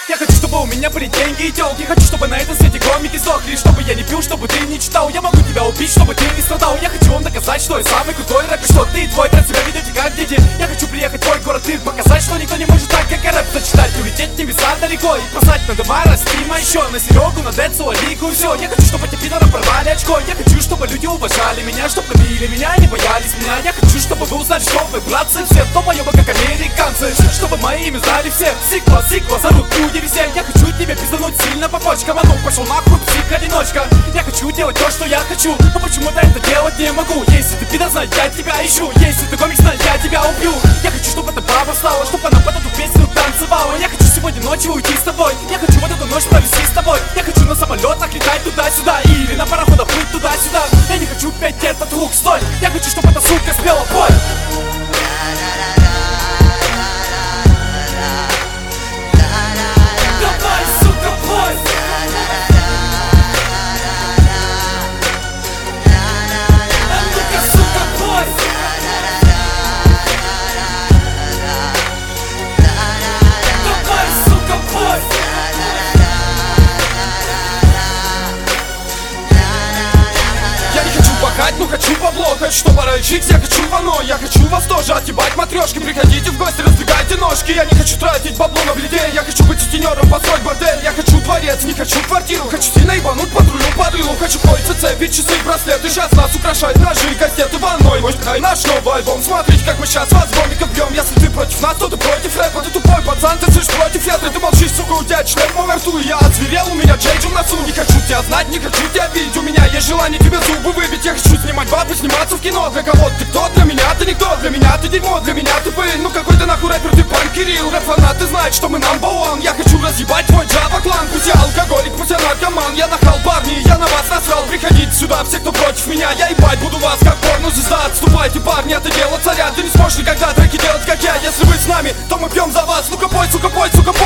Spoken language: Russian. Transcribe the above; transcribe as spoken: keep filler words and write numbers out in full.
Я хочу, чтобы у меня были деньги и тёлки. Хочу, чтобы на этом свете комики сдохли. Чтобы я не пил, чтобы ты не читал. Я могу тебя убить, чтобы ты не страдал. Я хочу вам доказать, что я самый крутой рэпер. Что ты и твой трек себя ведете как дети. Я хочу приехать в твой город и показать, что никто не может так, как я рэп зачитать. Улететь в небеса далеко и послать на дома Растима еще. На Серегу, на Децу, Алику и все. Я хочу, чтобы эти пидоры порвали очко. Я хочу, чтобы люди уважали меня, чтобы любили меня и не боялись меня. Я хочу, чтобы вы узнали, что вы, братцы, все долбоёбы, как американцы. Чтобы мои имя знали все. Сиква, сиква, зовут люди везде. Я хочу тебе пиздануть сильно по почкам. А ну пошел нахуй, псих-одиночка. Я хочу делать то, что я хочу, но почему-то это делать не могу. Если ты пидор, знай, я тебя ищу. Если ты комик, знай, я тебя убью. Я хочу, чтобы эта баба встала, чтобы она под эту песню танцевала. Я хочу сегодня ночью уйти с тобой. Я хочу вот эту ночь провести с тобой. Я хочу на самолетах летать туда-сюда или на пароходах плыть туда-сюда. Я не хочу петь этот лук, стой. Я хочу, чтобы эта сука спела, пой. Давай, сука, пой. А ну-ка, сука, пой. Давай, сука, пой. Я не хочу пахать, но хочу бабло. Хочу, чтобы рычить, я хочу вано. Я хочу вас тоже отъебать матрешки. Приходите в гости, раздвигайте ножки. Я не хочу тратить бабло на бледей. Я хочу быть сутенером, построить бордель. Я хочу дворец, не хочу квартиру. Хочу сильно ебануть патрулю по дылу. Хочу кольца, цепи, часы, браслеты. Сейчас нас украшают ножи, кастеты ванной. Мой наш новый альбом. Смотрите, как мы сейчас вас гомиков бьем. Если ты против нас, то ты против рэпа. Ты тупой пацан, ты слышишь против ветра. Ты молчишь, сука, у тебя член в моем рту. Я озверел, у меня джейдж в носу. Не хочу тебя знать, не хочу тебя видеть. У меня есть желание тебе зубы выбить. Я хочу снимать бабы, сниматься в кино. Для кого ты кто? Для меня ты никто. Для меня ты дерьмо, для меня ты пыль. Ну какой ты нахуй рэпер, ты пан Кирилл. Рэп-фанаты знают, что мы number one. Я хочу разъебать твой Джава-клан. Пусть я алкоголик, пусть я наркоман. Я нахал, парни, я на вас насрал. Приходите сюда, все, кто против меня. Я ебать буду вас, как порно-звезда. Отступайте, парни, это дело царя. Ты не сможешь никогда треки делать, как я. Если вы с нами, то мы пьем за вас. Ну-ка пой, сука, пой, сука, пой.